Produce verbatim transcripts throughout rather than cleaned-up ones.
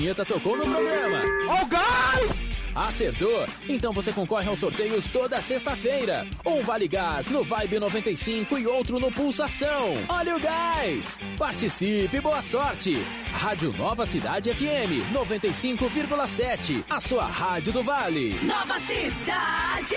vinheta tocou no programa. Oh, guys! Acertou? Então você concorre aos sorteios toda sexta-feira. Um Vale Gás no Vibe noventa e cinco e outro no Pulsação. Olha o gás! Participe, boa sorte! Rádio Nova Cidade F M noventa e cinco vírgula sete. A sua rádio do Vale. Nova Cidade!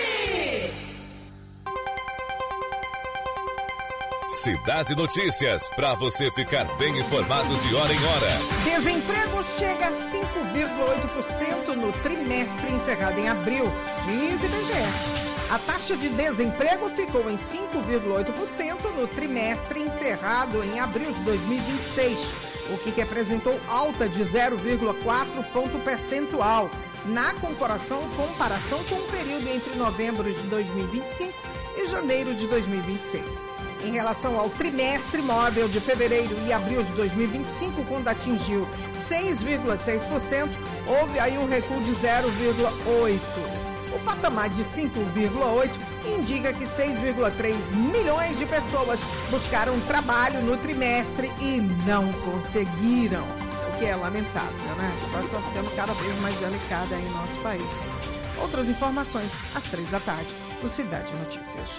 Cidade Notícias, para você ficar bem informado de hora em hora. Desemprego chega a cinco vírgula oito por cento no trimestre encerrado em abril, diz I B G E. A taxa de desemprego ficou em cinco vírgula oito por cento no trimestre encerrado em abril de dois mil e vinte e seis, o que representou alta de zero vírgula quatro ponto percentual na comparação, comparação com o período entre novembro de dois mil e vinte e cinco e janeiro de dois mil e vinte e seis. Em relação ao trimestre móvel de fevereiro e abril de dois mil e vinte e cinco, quando atingiu seis vírgula seis por cento, houve aí um recuo de zero vírgula oito por cento. O patamar de cinco vírgula oito por cento indica que seis vírgula três milhões de pessoas buscaram trabalho no trimestre e não conseguiram, o que é lamentável, né? A situação ficando cada vez mais delicada em nosso país. Outras informações, às três da tarde, no Cidade Notícias.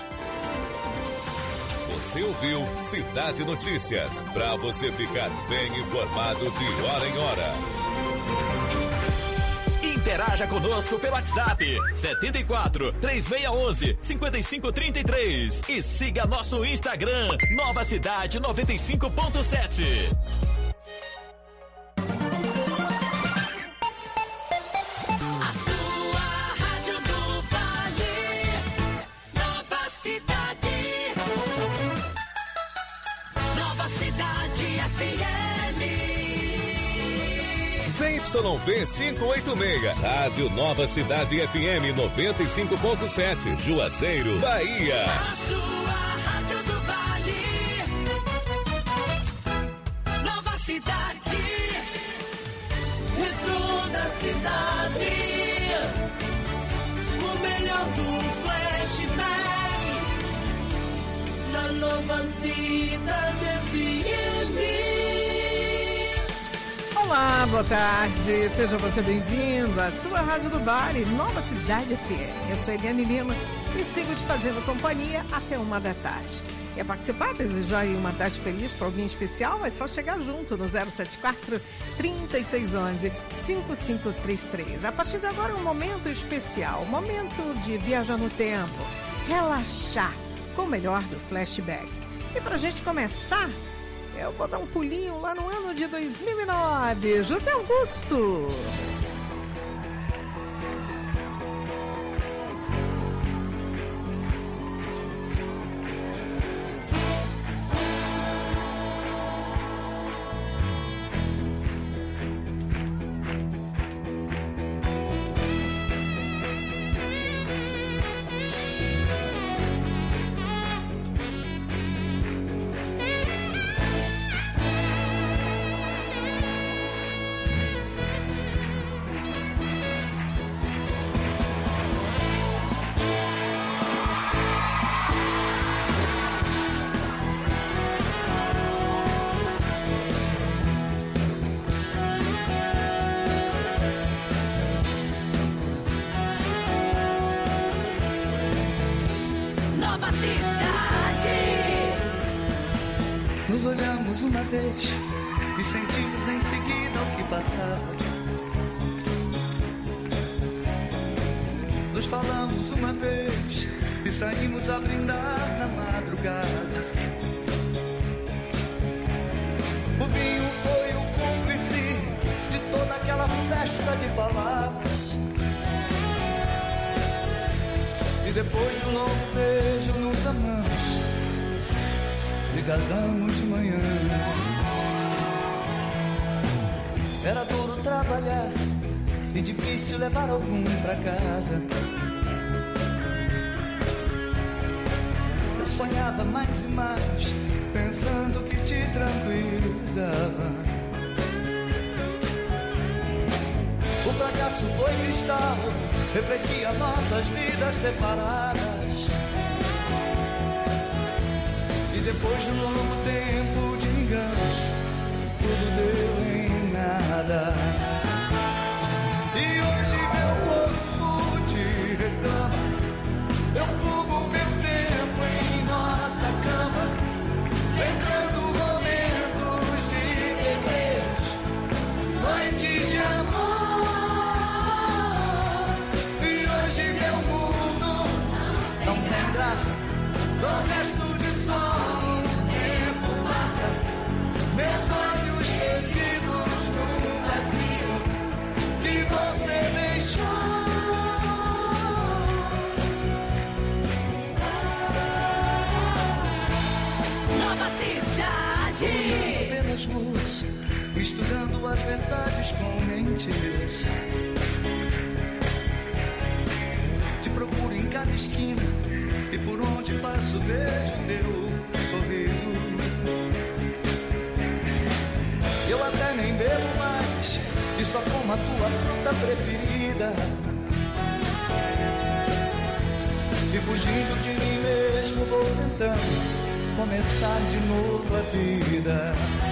Você ouviu Cidade Notícias, para você ficar bem informado de hora em hora. Interaja conosco pelo WhatsApp setenta e quatro, três seis um um, cinco cinco três três e siga nosso Instagram Nova Cidade noventa e cinco ponto sete. Z Y V quinhentos e oitenta e seis, Rádio Nova Cidade F M noventa e cinco ponto sete, Juazeiro, Bahia. A sua rádio do Vale. Nova Cidade. Retro da cidade. O melhor do flashback. Na Nova Cidade F M. Olá, boa tarde, seja você bem-vindo à sua Rádio do Vale, Nova Cidade F M. Eu sou Eliane Lima e sigo te fazendo companhia até uma da tarde. Quer participar, desejar aí uma tarde feliz para alguém especial? É só chegar junto no zero sete quatro, três seis um um, cinco cinco três três. A partir de agora é um momento especial, um momento de viajar no tempo, relaxar com o melhor do flashback. E para a gente começar, eu vou dar um pulinho lá no ano de dois mil e nove. José Augusto. Nos olhamos uma vez e sentimos em seguida o que passava. Nos falamos uma vez e saímos a brindar na madrugada. O vinho foi o cúmplice de toda aquela festa de palavras. E depois de um longo beijo nos amamos e casamos de manhã. Era duro trabalhar e difícil levar algum pra casa. Eu sonhava mais e mais, pensando que te tranquilizava. O fracasso foi cristal, refletia nossas vidas separadas. E depois de um longo tempo de enganos, tudo deu em nada. só como a tua fruta preferida. E fugindo de mim mesmo vou tentando começar de novo a vida.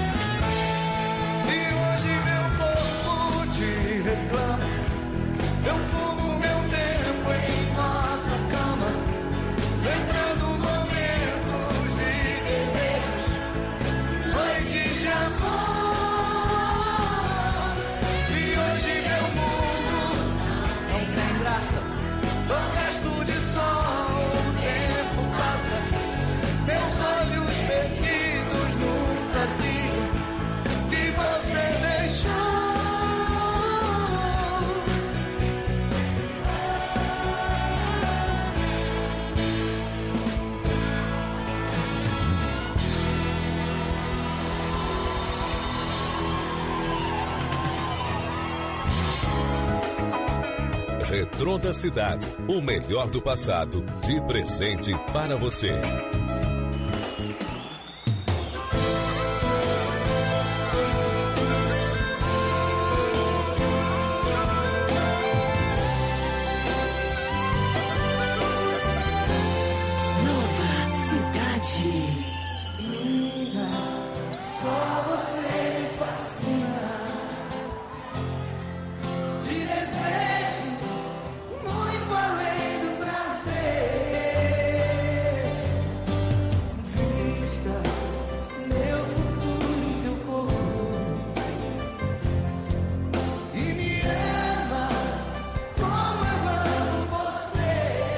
E hoje meu corpo te reclama, eu fumo meu tempo em nossa cama, lembrando momentos de desejos, noites de amor. E hoje meu mundo não tem graça, só resto de sol, o tempo passa, meus olhos perdidos no vazio que você deixou. Retrô da Cidade, o melhor do passado, de presente para você. Nova Cidade. Linda, só você me fascina. Te desejo muito além do prazer. Vista meu futuro em teu corpo e me ama como eu amo você.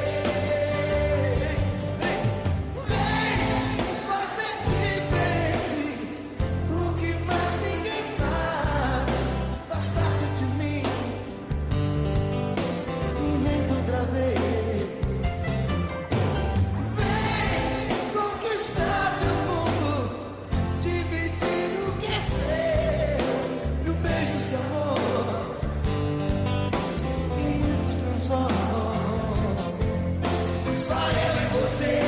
Vem fazer diferente o que mais ninguém faz. Faz parte de mim. Inventa outra vez. Vem conquistar teu mundo, dividir o que é seu, mil beijos de amor e muitos lençóis. Só eu e você.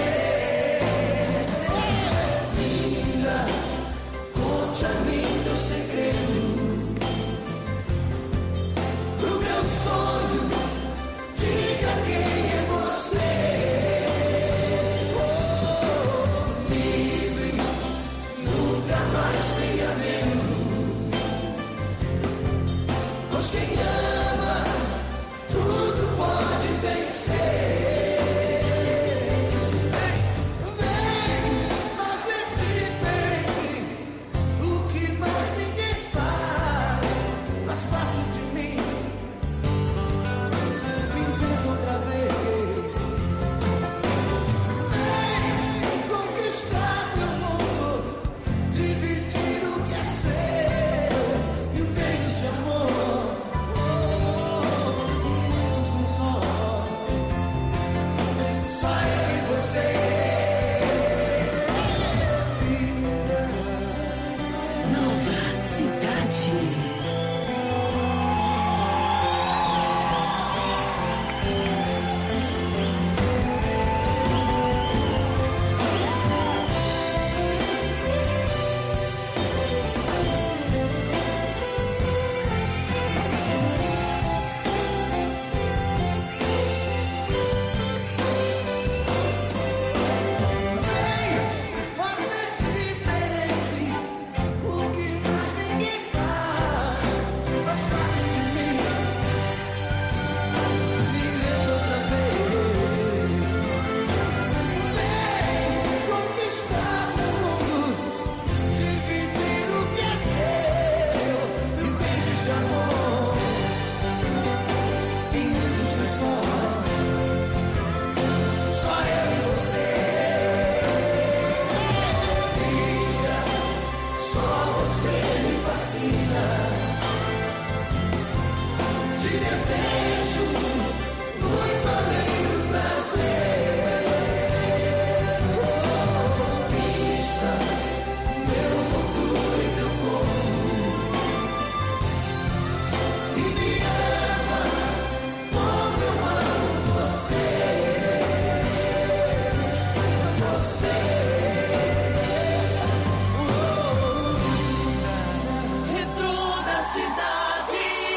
Linda, conte a mim teu segredo, pro meu sonho. Diga quem é você. Oh, livre, nunca mais tenha medo, pois quem ama tudo pode vencer. Vem fazer diferente o que mais ninguém faz. Faz parte de mim. Inventa outra vez. Vem conquistar meu mundo, dividir o que é seu e um beijo de amor. Oh, e muitos lençóis. Só eu e você. Nova Cidade. Vem fazer diferente o que mais ninguém faz. Faz parte de mim. Viver outra vez. Vem conquistar meu mundo, dividir o que é seu e beijos de amor e muitos lençóis. Só eu e você. Linda, só você me fascina. Te desejo muito além do prazer. Oh, vista meu futuro em teu corpo e me ama como eu amo você. Você. Retrô da Cidade.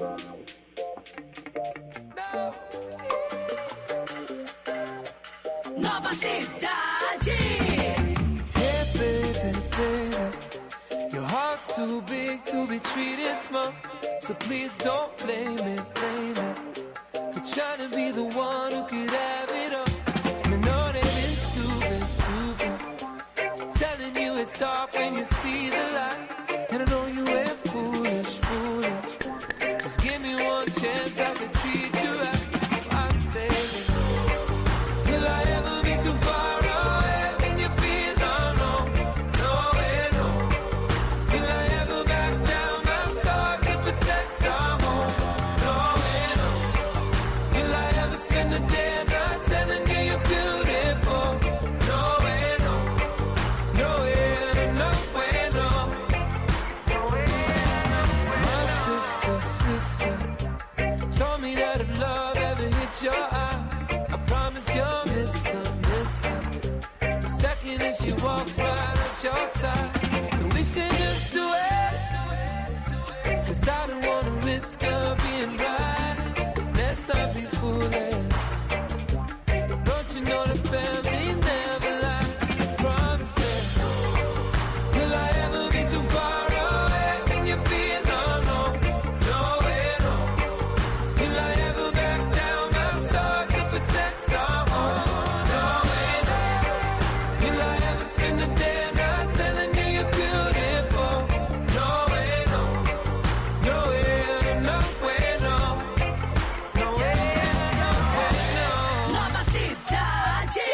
Nova Cidade. Hey baby, baby, your heart's too big to be treated small. So please don't blame me, blame me for trying to be the one who could have it all. And I know that it's stupid, stupid, telling you it's dark when you see the light. And I know you ain't foolish, foolish. Just give me one chance, I could treat you right. So I say, will I ever be too far away when you feel alone? No way, no. Will I ever back down my sword to protect our home? No way, no. Will I ever spend the day night telling you you're beautiful? No way, no. No way, no way, no. No way, no way, no. My sister, sister told me that if love ever hits your eye, I promise you'll miss her, miss her the second that she walks right at your side. So we should just do it, cause I don't wanna risk her being right. Let's not be foolish. Don't you know the family never lie? Promise it. Will I ever be too far away when you feel alone? No way, no. Will I ever back down my sword to protect our home? No way, no. Will I ever spend the day night telling you you're beautiful? No way, no. No way, no way, no. No way, no way, no. Nova Cidade.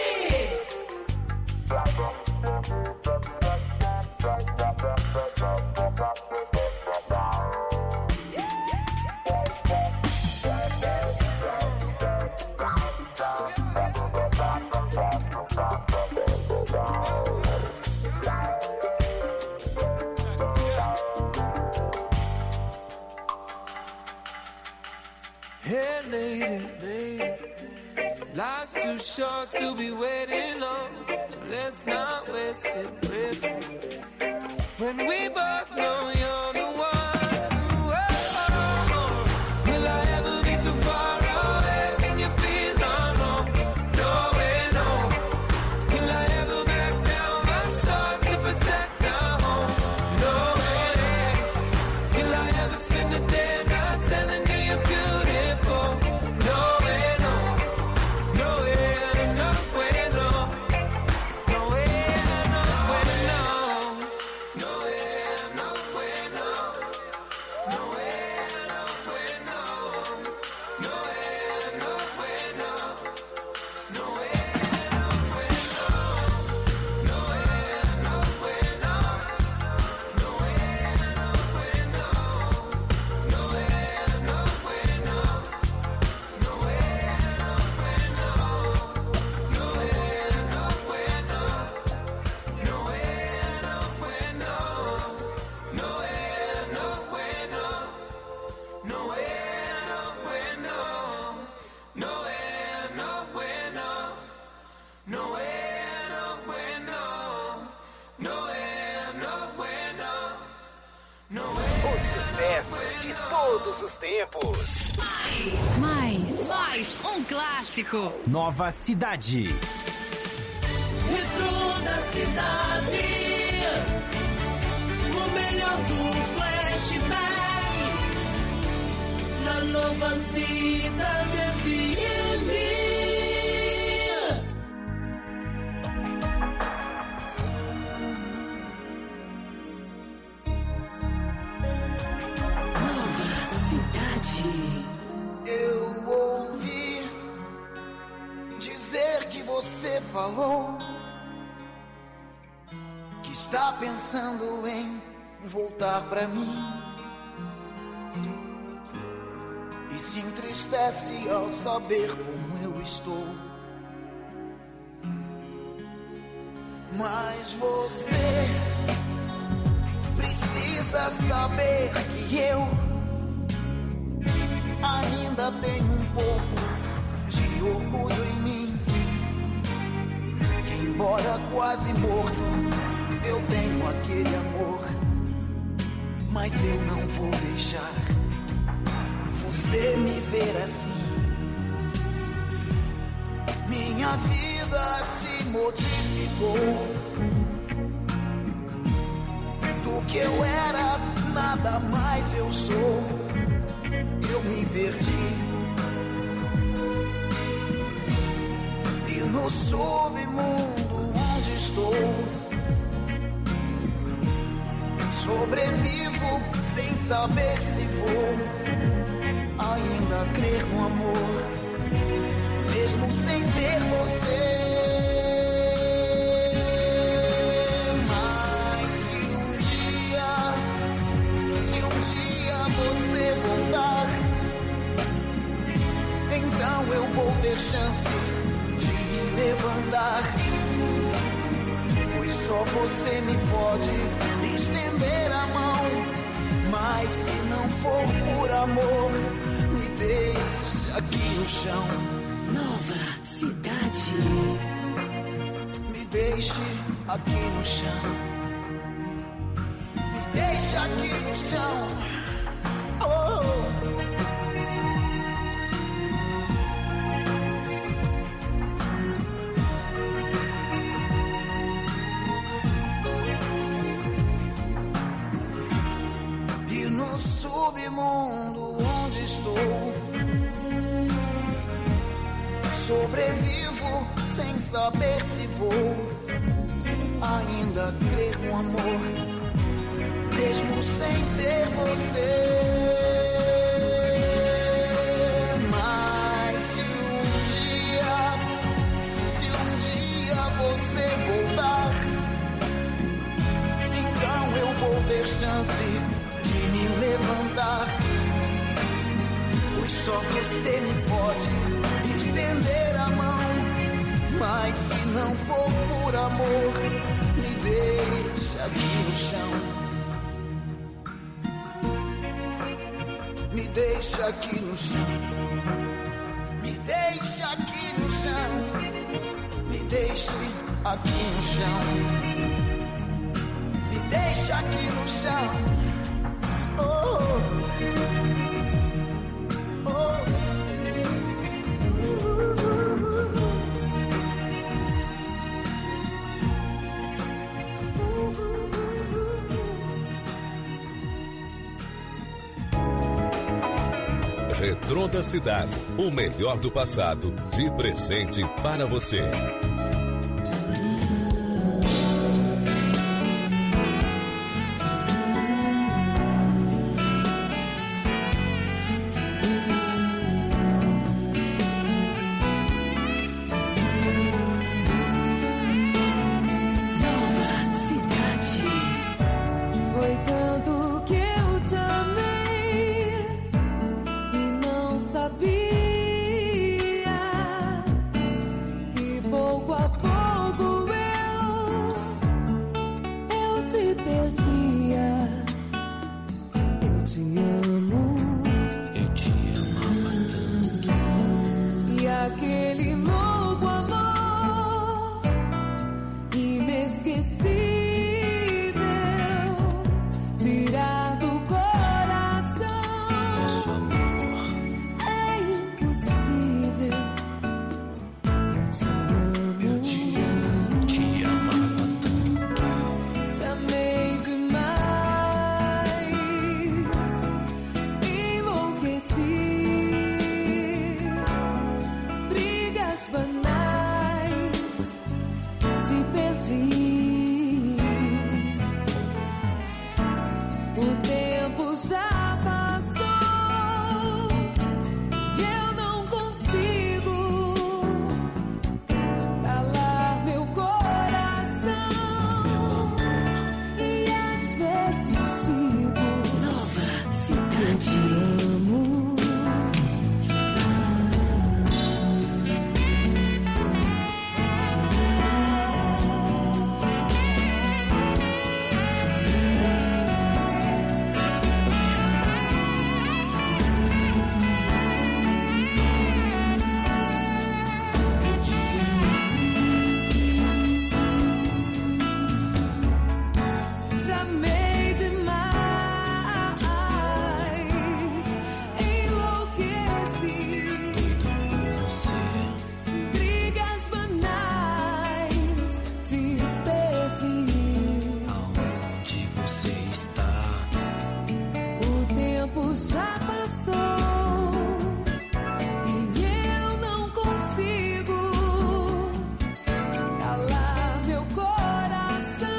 Hey lady, lady, life's too short to be waiting on, so let's not waste it, waste it. When we both know you're the one. Whoa. Will I ever be too far away when you feel alone? No way, no. Will I ever back down my sword to protect our home? No way. Will I ever spend the day night telling you you're beautiful? No way, no. No way, no way, no. No way, no way, no. No way, no way, no. No way, no way, no. No way, no way, no. No way, no way, no. No way, no way, no. No way, no way, no. No way, no way, no. No way, no way, no. No way, no way, no. No way, no way, no. No way, no way, no. No way, no way, no. No way, no way, no. No way, no way, no. No way, no way, no. No way. Os sucessos de todos os tempos. Mais, mais um clássico. Nova Cidade. Metrô da cidade, o melhor do flashback na Nova Cidade F M. Nova Cidade. Eu ouvi dizer que você falou que está pensando em voltar pra mim e se entristece ao saber como eu estou. Mas você precisa saber que eu ainda tenho um pouco de orgulho em mim. Que embora quase morto, eu tenho aquele amor, mas eu não vou deixar você me ver assim. Minha vida se modificou. Do que eu era, nada mais eu sou. Eu me perdi. E no submundo onde estou, sobrevivo sem saber se vou ainda crer no amor, mesmo sem ter você. Mas se um dia, se um dia você voltar, então eu vou ter chance de me levantar. Pois só você me pode estender a mão. Mas se não for por amor, me deixe aqui no chão. Nova Cidade. Me deixe aqui no chão. Me deixe aqui no chão. Oh. Submundo onde estou, sobrevivo sem saber se vou ainda crer no amor, mesmo sem ter você. Mas se um dia, se um dia você voltar, então eu vou ter chance me levantar. Pois só você me pode estender a mão. Mas se não for por amor, me deixa aqui no chão. Me deixa aqui no chão. Me deixa aqui no chão. Me deixe aqui no chão. Me deixa aqui no chão. Oh, oh. Retrô da Cidade, o melhor do passado, de presente para você. tempo já passou e eu não consigo calar meu coração.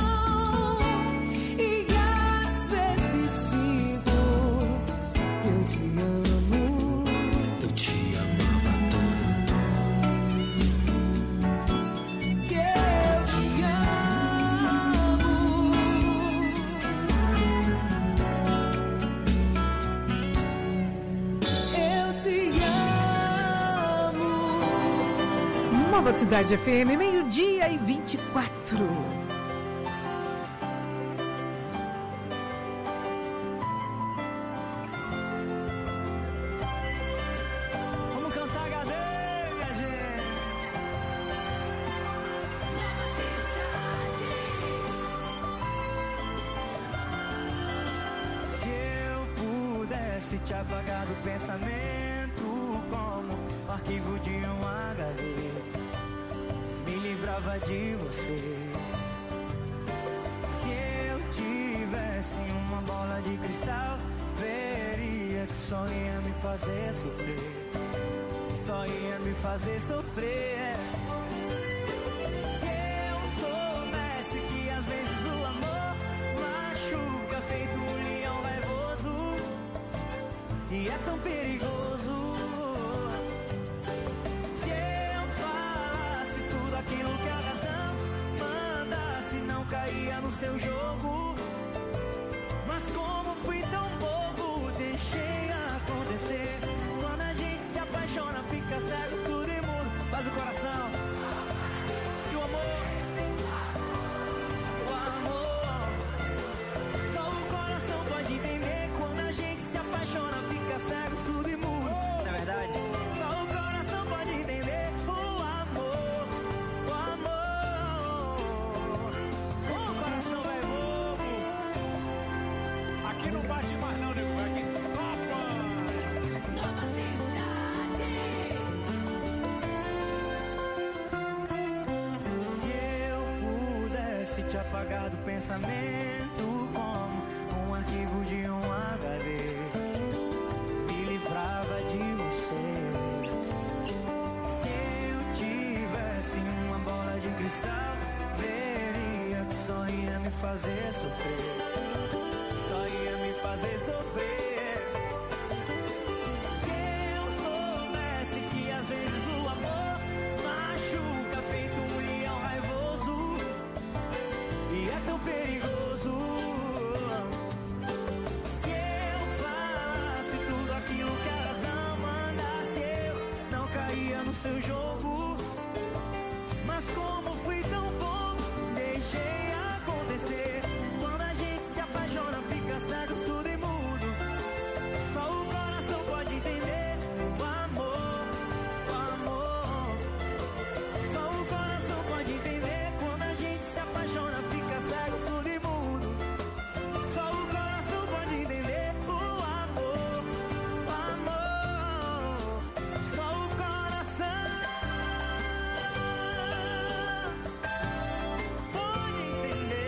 E às vezes digo que eu te amo. Eu te amava tanto. Que eu te amo. Eu te amo. Nova Cidade F M, meio-dia e vinte e quatro. Vamos cantar H D, minha gente. Nova cidade. Se eu pudesse te apagar do pensamento como o arquivo de um H D, me livrava de você. Se eu tivesse uma bola de cristal, veria que só ia me fazer sofrer. Só ia me fazer sofrer. Se eu soubesse que às vezes o amor machuca feito um leão raivoso e é tão perigoso. Se eu falasse tudo aquilo que a razão mandasse, não caía no seu jogo. Mas como fui tão bobo, deixei acontecer. Quando a gente se apaixona, fica cego, surdo e mudo. Faz o coração. E o amor, o amor, só o coração pode entender. Quando a gente se apaixona, fica cego, surdo e mudo. Não é verdade? Só o coração pode entender. O amor, o amor, o coração vai bobo. Aqui não bate mais não, nego, aqui sopra. Nova cidade. Se eu pudesse te apagar do pensamento como um arquivo de um H D, me livrava de você. Se eu tivesse uma bola de cristal, veria que só ia me fazer sofrer. Só ia me fazer sofrer. Se eu soubesse que às vezes o amor machuca feito um leão raivoso e é tão perigoso. Se eu falasse tudo aquilo que a razão mandasse, eu não caía no seu jogo. Mas como fui tão bom, deixei acontecer. Quando a gente se apaixona, fica cego, surdo e mudo. Só o coração pode entender. O amor, o amor, só o coração pode entender. Quando a gente se apaixona, fica cego, surdo e mudo. Só o coração pode entender. O amor, o amor, só o coração pode entender.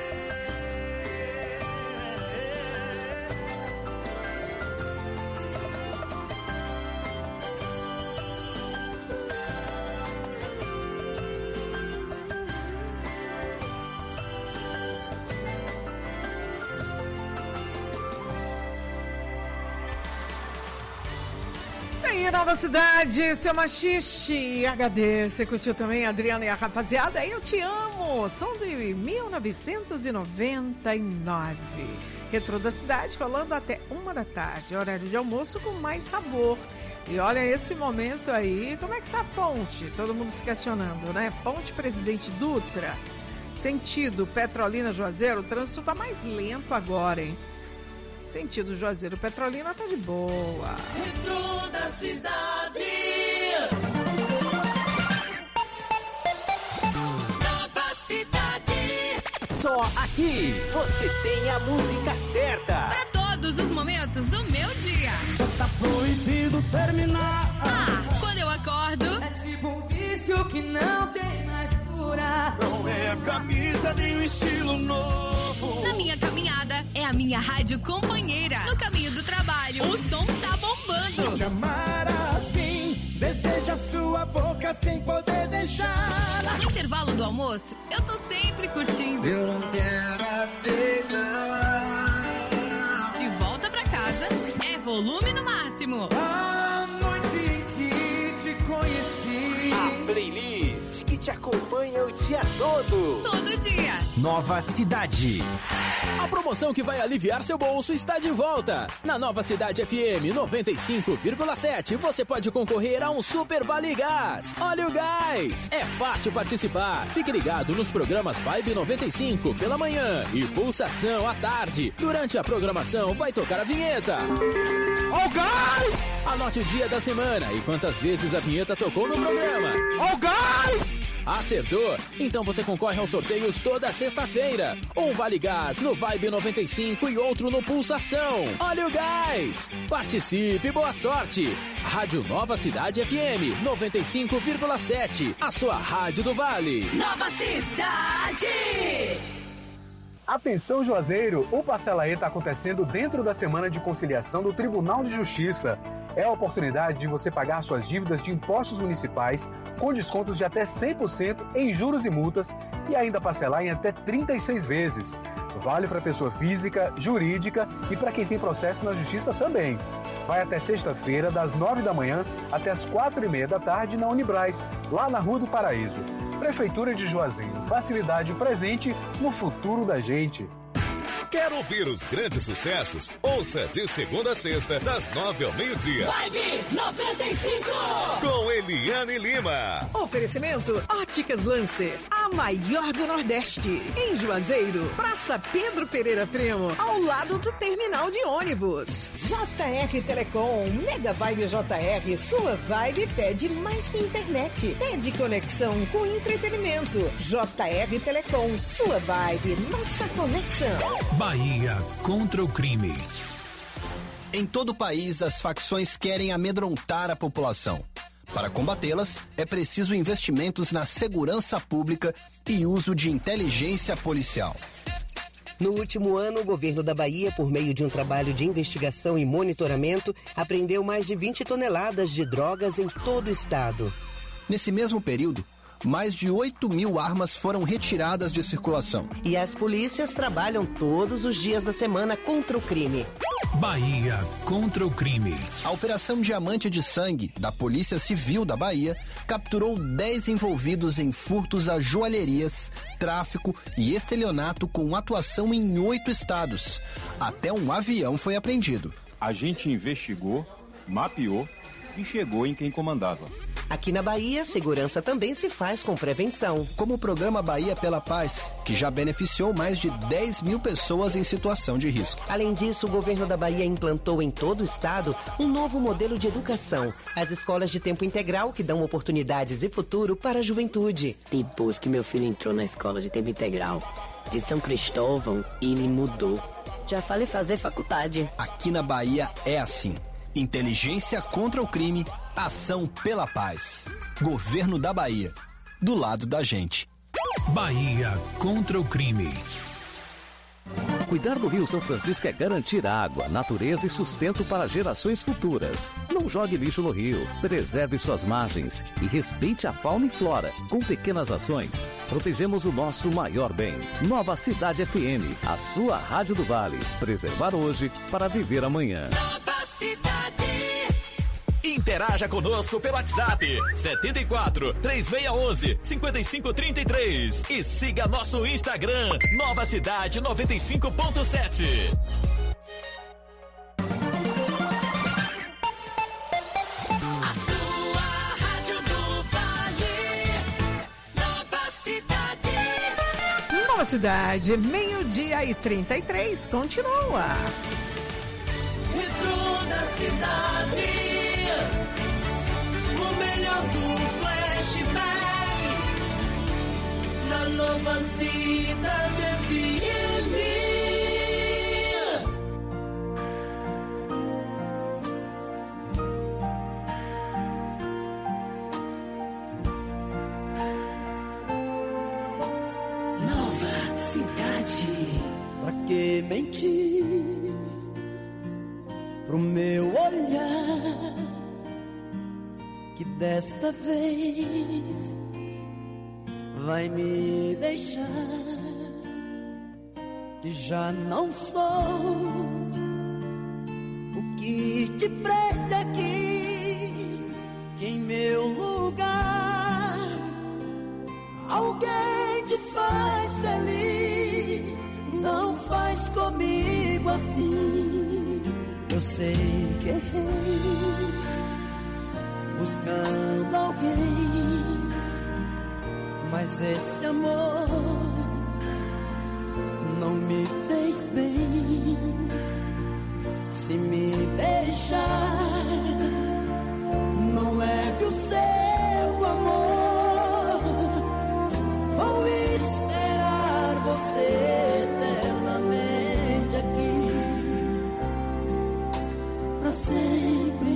Aí, Nova Cidade, seu machixe, H D, você curtiu também, Adriana e a rapaziada? Eu te amo, som de mil novecentos e noventa e nove. Retrô da Cidade, rolando até uma da tarde, horário de almoço com mais sabor. E olha esse momento aí, como é que tá a ponte? Todo mundo se questionando, né? Ponte Presidente Dutra, sentido Petrolina Juazeiro, o trânsito tá mais lento agora, hein? Sentido Juazeiro Petrolina tá de boa. Retrô da cidade. Nova cidade. Só aqui você tem a música certa. Para todos os momentos do meu dia. Já tá proibido terminar. Ah, quando eu acordo. É tipo um vício que não tem mais cura. Não é a camisa nem o estilo novo. novo. Na minha caminhada, é a minha rádio companheira. No caminho do trabalho, o som tá bombando. Te amar assim, deseja sua boca sem poder beijar. No intervalo do almoço, eu tô sempre curtindo. Eu não quero aceitar. De volta pra casa, é volume no máximo. A noite em que te conheci. A playlist que te acompanha o dia todo. Todo dia. Nova Cidade. A promoção que vai aliviar seu bolso está de volta. Na Nova Cidade F M noventa e cinco vírgula sete, você pode concorrer a um Super Vale Gás. Olha o gás! É fácil participar. Fique ligado nos programas Vibe noventa e cinco pela manhã e Pulsação à tarde. Durante a programação vai tocar a vinheta. Ó o gás! Anote o dia da semana e quantas vezes a vinheta tocou no programa. Ó o gás! Acertou? Então você concorre aos sorteios toda sexta-feira. Um Vale Gás no Vibe noventa e cinco e outro no Pulsação. Olha o gás! Participe, boa sorte! Rádio Nova Cidade F M noventa e cinco vírgula sete, a sua rádio do Vale. Nova Cidade! Atenção, Juazeiro! O Parcela E está acontecendo dentro da semana de conciliação do Tribunal de Justiça. É a oportunidade de você pagar suas dívidas de impostos municipais com descontos de até cem por cento em juros e multas e ainda parcelar em até trinta e seis vezes. Vale para pessoa física, jurídica e para quem tem processo na Justiça também. Vai até sexta-feira, das nove da manhã até as quatro e meia da tarde na Unibraz, lá na Rua do Paraíso. Prefeitura de Juazeiro, facilidade presente no futuro da gente. Quer ouvir os grandes sucessos? Ouça de segunda a sexta, das nove ao meio-dia. Vibe noventa e cinco! Com Eliane Lima. Oferecimento Óticas Lancer, a maior do Nordeste. Em Juazeiro, Praça Pedro Pereira Primo, ao lado do terminal de ônibus. J R Telecom, Mega Vibe J R, sua vibe pede mais que internet. Pede conexão com entretenimento. J R Telecom, sua vibe, nossa conexão. Bahia contra o crime. Em todo o país, as facções querem amedrontar a população. Para combatê-las, é preciso investimentos na segurança pública e uso de inteligência policial. No último ano, o governo da Bahia, por meio de um trabalho de investigação e monitoramento, apreendeu mais de vinte toneladas de drogas em todo o estado. Nesse mesmo período, mais de oito mil armas foram retiradas de circulação. E as polícias trabalham todos os dias da semana contra o crime. Bahia contra o crime. A Operação Diamante de Sangue, da Polícia Civil da Bahia, capturou dez envolvidos em furtos a joalherias, tráfico e estelionato com atuação em oito estados. Até um avião foi apreendido. A gente investigou, mapeou e chegou em quem comandava. Aqui na Bahia, segurança também se faz com prevenção. Como o programa Bahia pela Paz, que já beneficiou mais de dez mil pessoas em situação de risco. Além disso, o governo da Bahia implantou em todo o estado um novo modelo de educação. As escolas de tempo integral que dão oportunidades e futuro para a juventude. Depois que meu filho entrou na escola de tempo integral de São Cristóvão, ele mudou. Já falei fazer faculdade. Aqui na Bahia é assim. Inteligência contra o crime, ação pela paz. Governo da Bahia, do lado da gente. Bahia contra o crime. Cuidar do Rio São Francisco é garantir água, natureza e sustento para gerações futuras. Não jogue lixo no rio, preserve suas margens e respeite a fauna e flora. Com pequenas ações, protegemos o nosso maior bem. Nova Cidade F M, a sua rádio do Vale. Preservar hoje para viver amanhã. Nova Cidade. Interaja conosco pelo WhatsApp setenta e quatro, três seis um um, cinco cinco três três e siga nosso Instagram Nova Cidade noventa e cinco ponto sete. A sua rádio do Vale. Nova Cidade. Nova Cidade, meio-dia e trinta e três, continua. Dentro da cidade, o melhor do flashback, na Nova Cidade F M. Nova Cidade. pro meu olhar, que desta vez vai me deixar, que já não sou o que te prende aqui, que em meu lugar alguém te faz feliz. Não faz comigo assim. Eu sei que errei buscando alguém, mas esse amor não me fez bem. Se me deixar, não leve o seu amor. Vou esperar você eternamente aqui, pra sempre,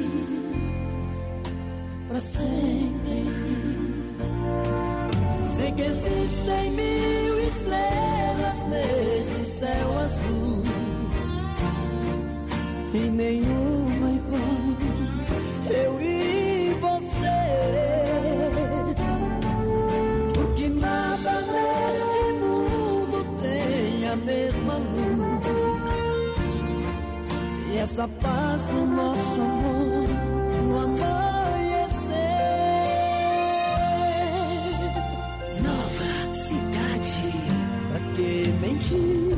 pra sempre. Sei que existem mil estrelas nesse céu azul, e nenhuma igual eu e você, porque nada neste mundo tem a mesma luz, e essa paz do nosso amor no amanhecer. Nova cidade. Pra que mentir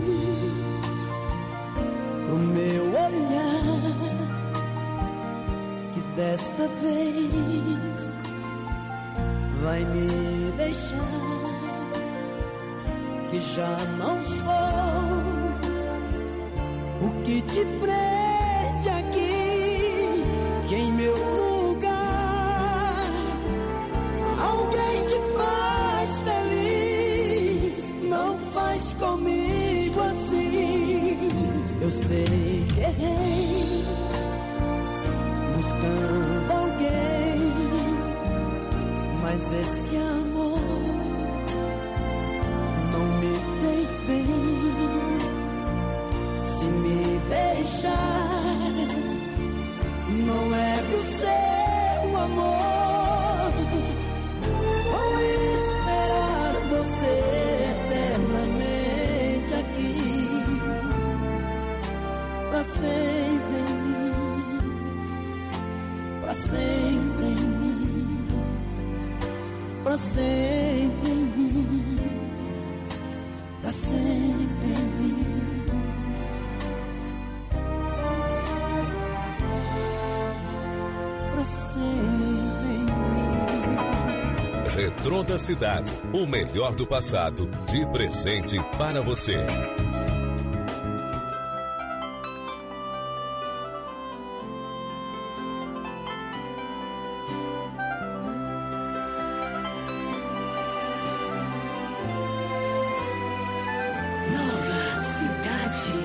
pro meu olhar, que desta vez vai me deixar, que já não sou o que te prende aqui, que em meu lugar alguém te faz feliz. Não faz comigo assim. Eu sei que errei buscando alguém, mas esse amor não me fez bem. Se me deixar, não leve o seu amor. Vou esperar você eternamente aqui, pra sempre em mim, pra sempre em mim, pra sempre em mim, pra sempre em mim. Pra sempre em mim. Retrô da Cidade, o melhor do passado, de presente para você. Nova cidade.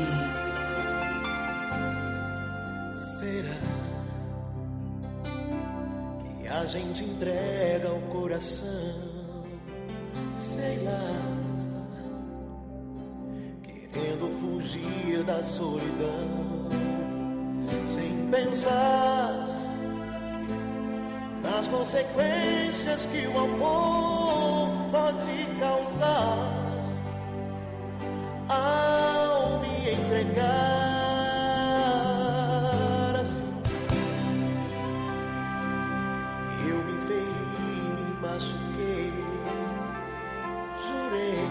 Será que a gente entrega o coração? Sei lá, querendo fugir da solidão, sem pensar nas consequências que o amor pode causar ao me entregar assim. Eu me feri, me machuquei, jurei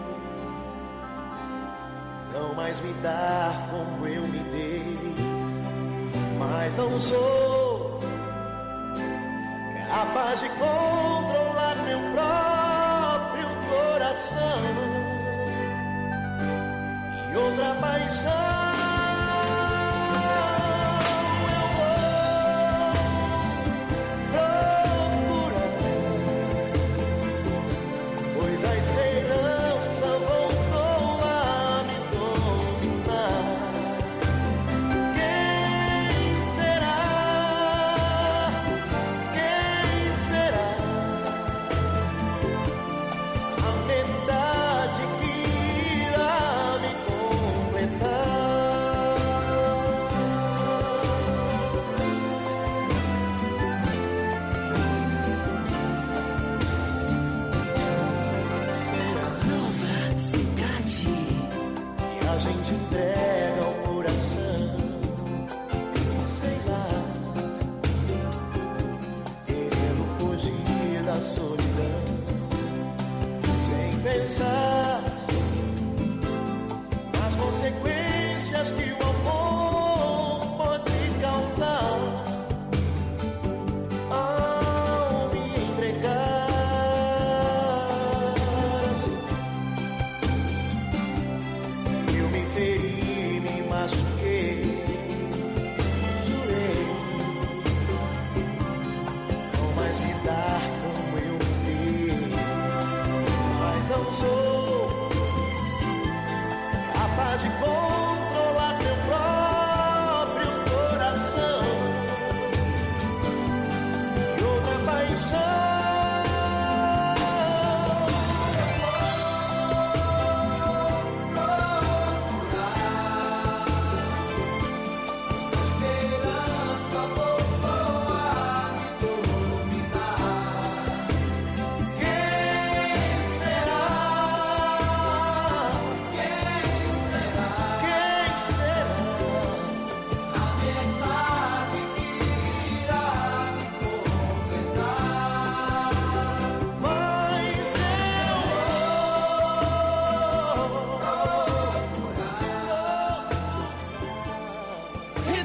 não mais me dar como eu me dei, mas não sou capaz de controlar meu próprio coração. E outra paixão eu vou procurar, pois a esperança voltou a me dominar. Quem será? Quem será? A metade que irá me completar.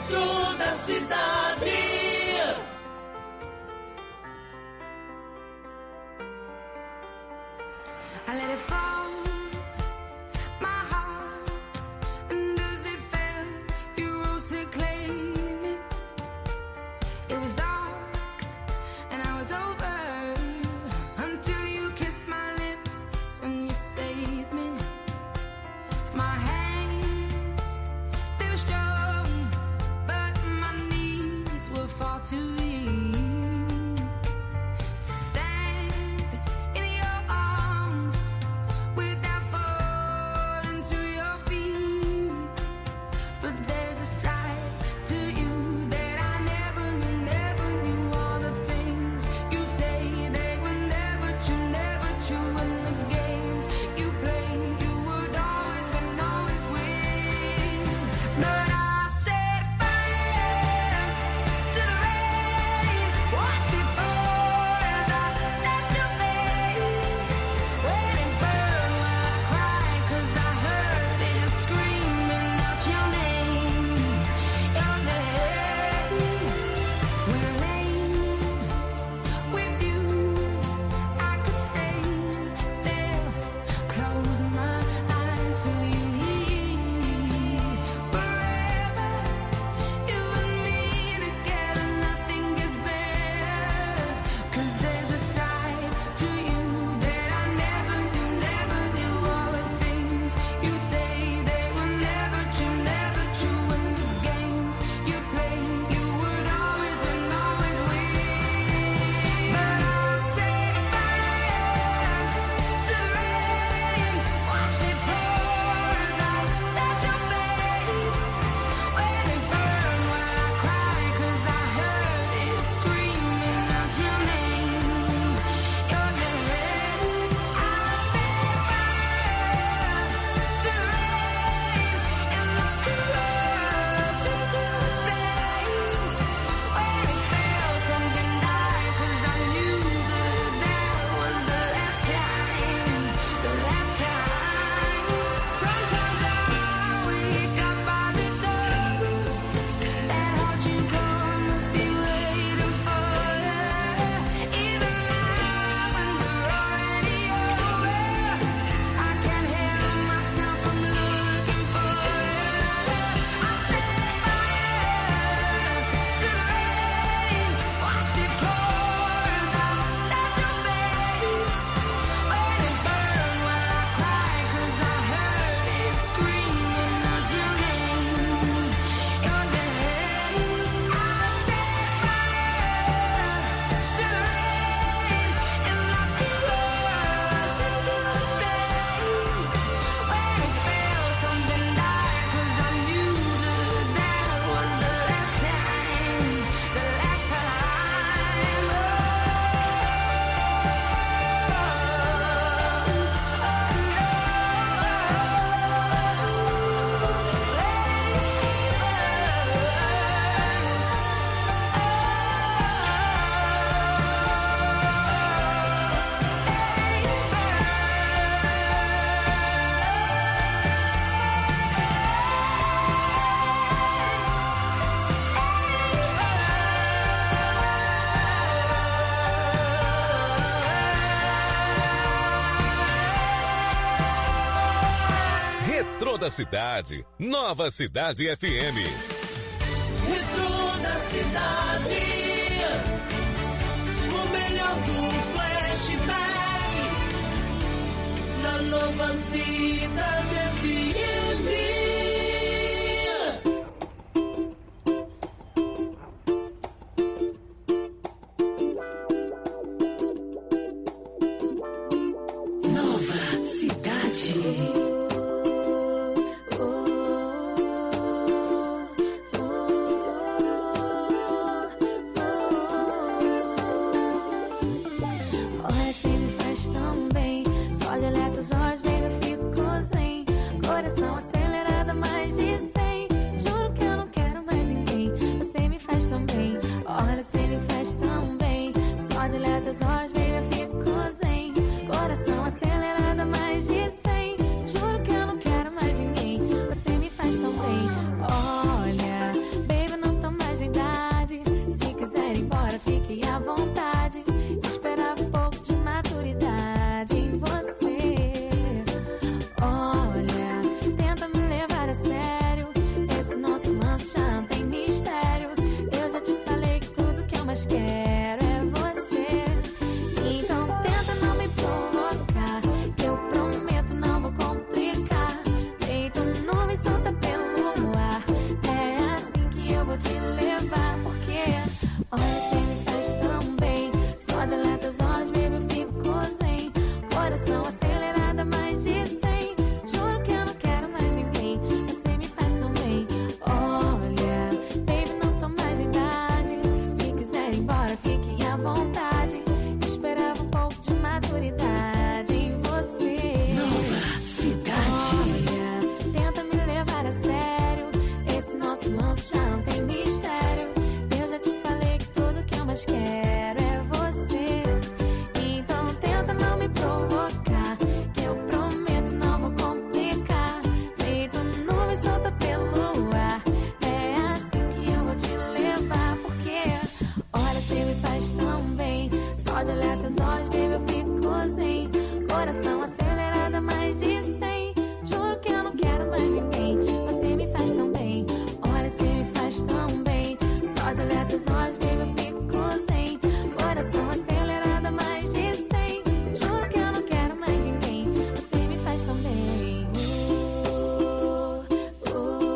Retrô da cidade. I let it fall, my heart, and as it fell, you rose to claim it. It was dark, and I was over, until you kissed my lips, and you saved me. My hands, they were strong, but my knees were far too weak. Da cidade, Nova Cidade F M. Retrô da cidade, o melhor do flashback, na Nova Cidade F M. Nova Cidade. Olha, olhos, baby, eu fico sem coração acelerado. lance já não tem mistério. Eu já te falei que tudo que eu mais quero é você. Então tenta não me provocar, que eu prometo não vou complicar. Feito nuvem solta pelo ar, é assim que eu vou te levar. Porque olha, você me faz tão bem, só de olhar teus olhos, baby, eu fico sem. Coração acelerado a mais de cem. Juro que eu não quero mais ninguém. Você me faz tão bem, olha, você me faz tão bem. Só de olhar teus olhos, baby, eu fico sem. Coração acelerado a mais de cem. Juro que eu não quero mais ninguém. Você me faz tão bem. Uh, uh,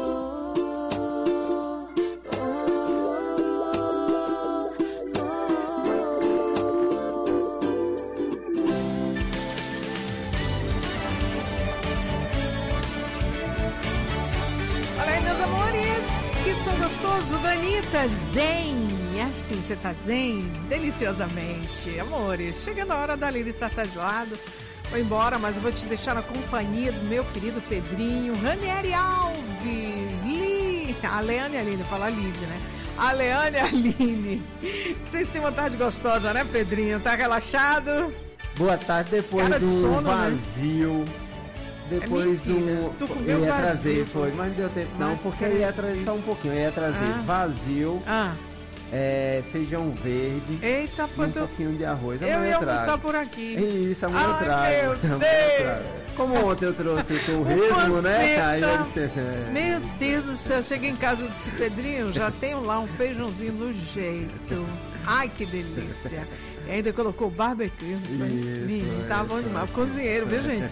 Olha aí, meus amores, que som gostoso da Anitta, zen. É assim, você tá zen? Deliciosamente. Amores, chegando a hora da Lili estar de lado. Vou embora, mas eu vou te deixar na companhia do meu querido Pedrinho, Ranieri Alves, Li, a Leane e a Aline, fala Lid, né? A Leane e a Aline. Vocês têm uma tarde gostosa, né, Pedrinho? Tá relaxado? Boa tarde, depois Cara de do sono, né? vazio. Depois É mentira. do. Tu comeu eu ia vazio, trazer, foi, pô. mas não deu tempo não, Mas porque eu ia trazer só um pouquinho. Eu ia trazer Ah. vazio, Ah. é, feijão verde Eita, e pô, um tu- pouquinho de arroz. Eu Amanhã ia trago. almoçar por aqui. Isso, amanhã eu Ai, trago. meu Amanhã eu Deus. trago. Como ontem eu trouxe o O torresmo, né? Aí eu panceta. disse, é. Meu Deus do céu, cheguei em casa e disse, Pedrinho, já tenho lá um feijãozinho no jeito. Ai, que delícia. E ainda colocou barbecue. Menino, tá bom demais. Cozinheiro, viu, gente?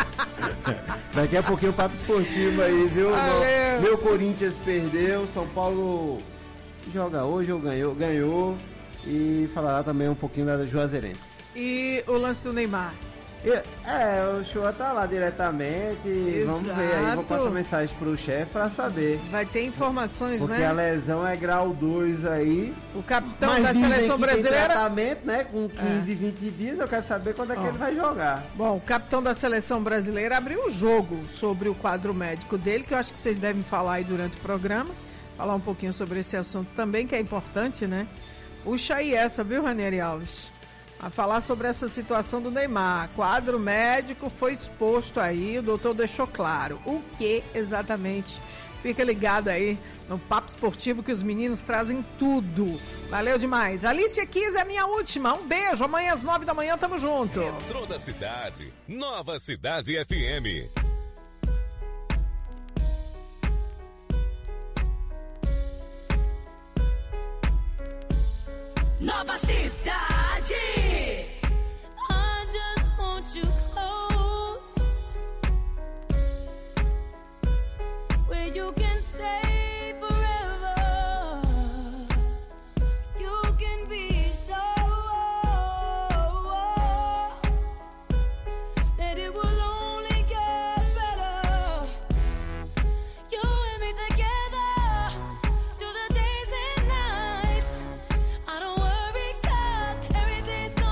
Daqui a pouquinho o papo esportivo aí, viu? Valeu. Meu Corinthians perdeu, São Paulo joga hoje ou ganhou, ganhou. E falará também um pouquinho da Juazeirense. E o lance do Neymar. E- É, o Chua tá lá diretamente. Vamos ver aí, vou passar mensagem pro chefe pra saber. Vai ter informações, Porque né? a lesão é grau dois aí. O capitão Mas da dizem seleção que tem brasileira. tratamento, né? Com quinze, vinte dias, eu quero saber quando é que Ó. ele vai jogar. Bom, o capitão da seleção brasileira abriu o jogo sobre o quadro médico dele, que eu acho que vocês devem falar aí durante o programa. Falar um pouquinho sobre esse assunto também, que é importante, né? Puxa aí essa, viu, Ranieri Alves? A falar sobre essa situação do Neymar. Quadro médico foi exposto aí, o doutor deixou claro. O que exatamente? Fica ligado aí no Papo Esportivo, que os meninos trazem tudo. Valeu demais. Alicia Keys é a minha última. Um beijo. Amanhã às nove da manhã tamo junto. Entrou da cidade, Nova Cidade F M. Nova Cidade. I just want you close, where you can stay forever. You can be sure that it will only get better. You and me together through the days and nights. I don't worry 'cause everything's gonna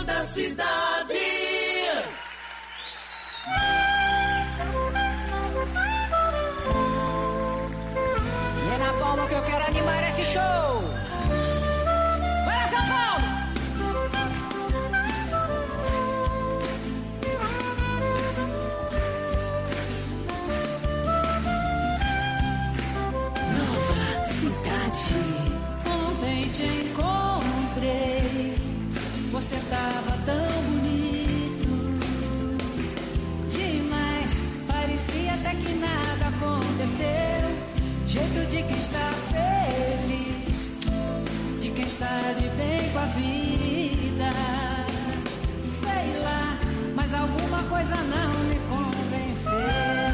toda a cidade. E é na palma que eu quero animar esse show. Vai lá, São Paulo! Nova cidade. Ontem te encontrei. Você tava tão bonito demais. Parecia até que nada aconteceu. Jeito de quem está feliz, de quem está de bem com a vida. Sei lá, mas alguma coisa não me convenceu.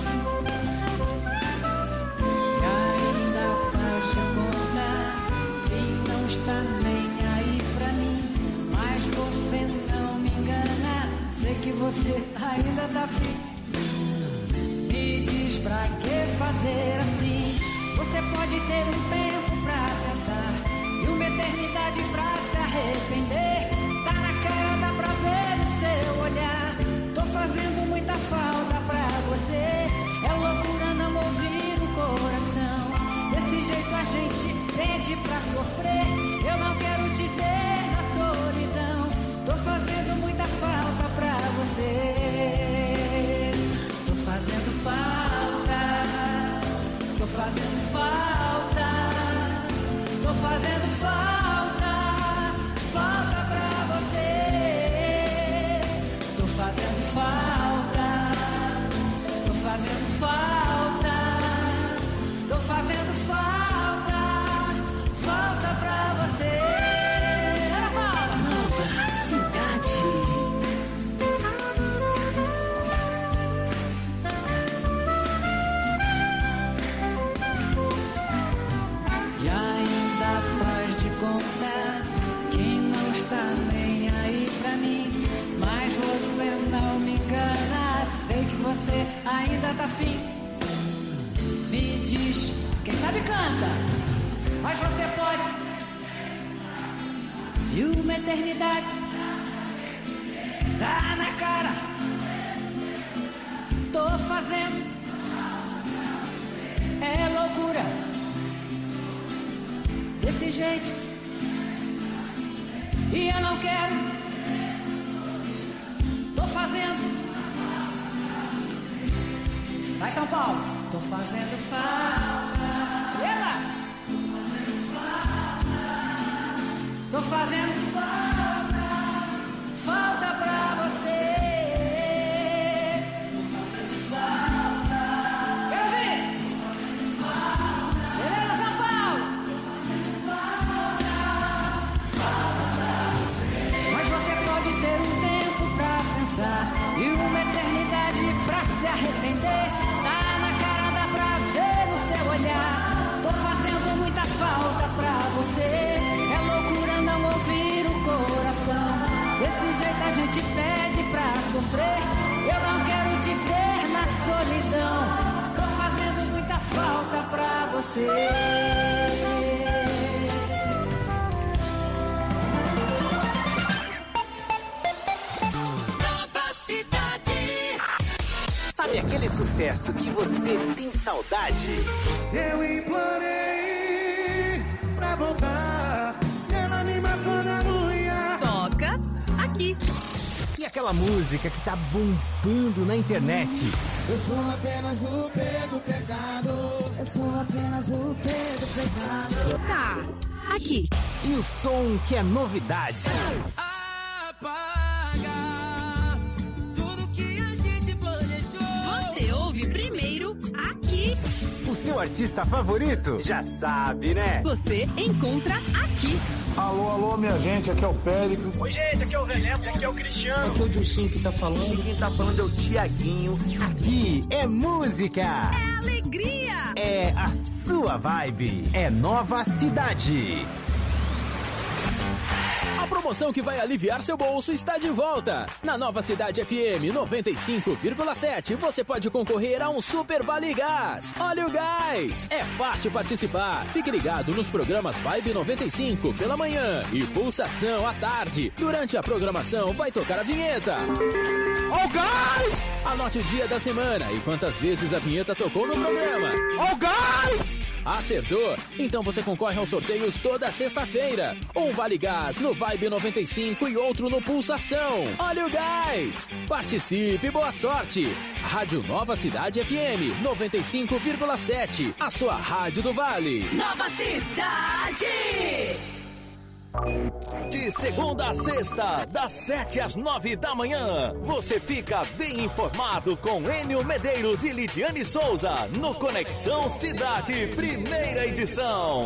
E ainda faz de conta que não está nem aí pra mim. Mas você não me engana, sei que você ainda tá afim. Me diz pra que fazer assim? Você pode ter um tempo pra pensar e uma eternidade pra se arrepender. Tá na cara, dá pra ver no seu olhar. Tô fazendo muita falta pra você. É loucura não ouvir o coração. Desse jeito a gente pede pra sofrer. Eu não quero te ver na solidão. Tô fazendo muita falta pra você. Tô fazendo falta. Tô fazendo falta. Tô fazendo falta. Falta pra você. Tô fazendo falta. Tô fazendo falta. Tô fazendo falta. Falta pra você. Nova cidade. E ainda faz de conta que não está nem aí pra mim. Mas você não me engana, sei que você ainda tá afim. Me diz, quem sabe canta, mas você pode. E uma eternidade tá na cara. Tô fazendo, é loucura. Desse jeito, e eu não quero. Tô fazendo. Vai, São Paulo. Tô fazendo falta. Ela. Tô fazendo falta. Falta pra você. Tô fazendo falta. Quero ver. Tô fazendo falta. Beleza, São Paulo. Mas você pode ter um tempo pra pensar e uma eternidade pra se arrepender. Tá na cara, dá pra ver no seu olhar. Tô fazendo muita falta pra você. É loucura não ouvir o coração. Desse jeito a gente pede pra sofrer. Eu não quero te ver na solidão. Tô fazendo muita falta pra você. Sabe aquele sucesso que você tem saudade? Eu implorei pra voltar, ela me matou na unha. Toca aqui. E aquela música que tá bombando na internet? Eu sou apenas o P do pecado. Eu sou apenas o P do pecado. Tá, aqui. E o som que é novidade? O seu artista favorito? Já sabe, né? Você encontra aqui. Alô, alô, minha gente, aqui é o Périco. Oi, gente, aqui é o Zé Neto, aqui é o Cristiano. Aqui é o Dilcinho que tá falando. E quem tá falando é o Tiaguinho. Aqui é música. É alegria. É a sua vibe. É Nova Cidade. A promoção que vai aliviar seu bolso está de volta. Na Nova Cidade F M noventa e cinco vírgula sete, você pode concorrer a um Super Vale Gás. Olha o gás! É fácil participar. Fique ligado nos programas Vibe noventa e cinco pela manhã e Pulsação à tarde. Durante a programação vai tocar a vinheta. Ó o gás! Anote o dia da semana e quantas vezes a vinheta tocou no programa. Ó o gás! Acertou? Então você concorre aos sorteios toda sexta-feira. Um Vale Gás no Vibe noventa e cinco e outro no Pulsação. Olha o gás! Participe, boa sorte! Rádio Nova Cidade F M noventa e cinco vírgula sete, a sua rádio do Vale. Nova Cidade! De segunda a sexta, das sete às nove da manhã, você fica bem informado com Enio Medeiros e Lidiane Souza no Conexão Cidade, primeira edição.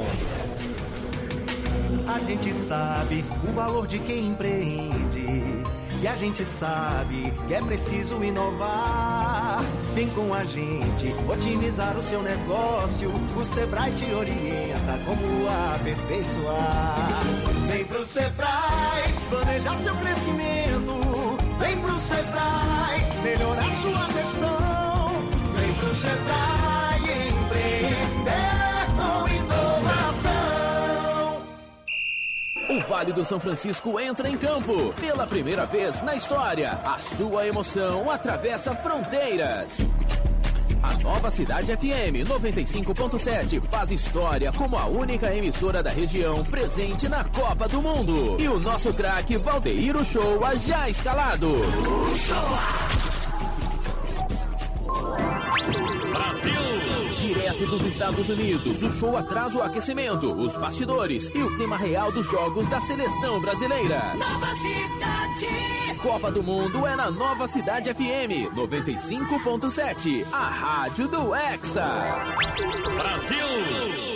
A gente sabe o valor de quem empreende e a gente sabe que é preciso inovar. Vem com a gente otimizar o seu negócio. O Sebrae te orienta como aperfeiçoar. Vem pro Sebrae planejar seu crescimento. Vem pro Sebrae melhorar sua gestão. Vem pro Sebrae empreender com inovação. O Vale do São Francisco entra em campo. Pela primeira vez na história, a sua emoção atravessa fronteiras. A Nova Cidade F M noventa e cinco ponto sete faz história como a única emissora da região presente na Copa do Mundo. E o nosso craque Valdeir Uchoa já escalado. Brasil! Direto dos Estados Unidos, o show traz o aquecimento, os bastidores e o clima real dos jogos da seleção brasileira. Nova Cidade! Copa do Mundo é na Nova Cidade F M noventa e cinco ponto sete, a rádio do Hexa. Brasil!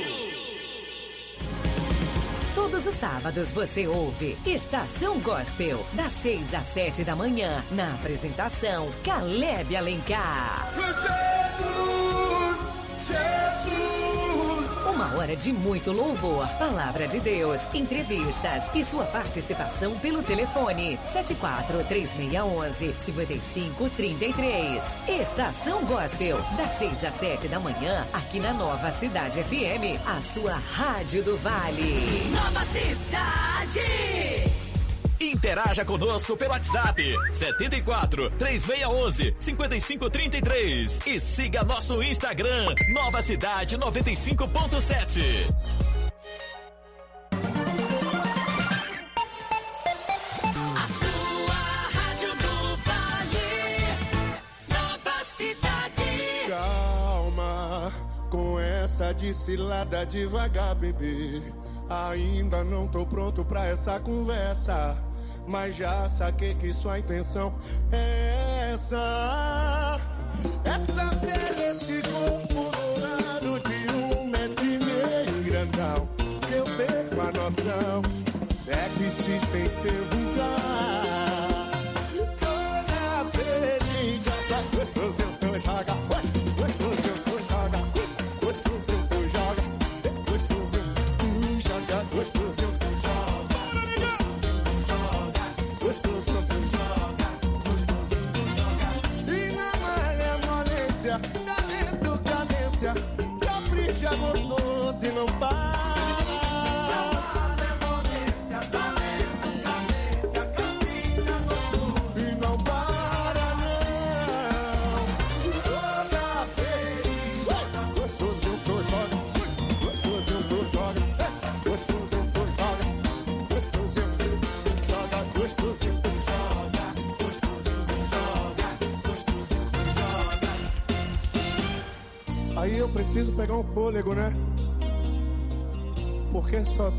Todos os sábados você ouve Estação Gospel, das seis às sete da manhã, na apresentação Caleb Alencar. Jesus, Jesus. Uma hora de muito louvor, palavra de Deus, entrevistas e sua participação pelo telefone sete quatro três seis um um cinco cinco três três. Estação Gospel, das seis às sete da manhã, aqui na Nova Cidade F M, a sua rádio do Vale. Nova Cidade! Interaja conosco pelo WhatsApp setenta e quatro, três seis um um, cinco cinco três três e siga nosso Instagram Nova Cidade noventa e cinco ponto sete. A sua rádio do Vale, Nova Cidade. Calma, com essa descilada devagar, bebê. Ainda não tô pronto pra essa conversa, mas já saquei que sua intenção é essa. Essa pele, esse corpo dourado de um metro e meio grandão. Eu perco a noção, segue-se sem ser vulgar. Toda perigosa, gostoso eu tô joga, gostoso eu tô joga, gostoso eu tô joga, gostoso eu tô joga, gostoso eu tô joga. Gostoso tu joga, gostoso tu joga. E na malemolência, talento, cadência, capricha gostoso e não para. Malemolência, talento, cadência, capricha gostoso e não para não. Toda feliz, gostoso tu joga, gostoso tu joga, gostoso tu joga, gostoso tu joga, gostoso. Aí eu preciso pegar um fôlego, né? Porque só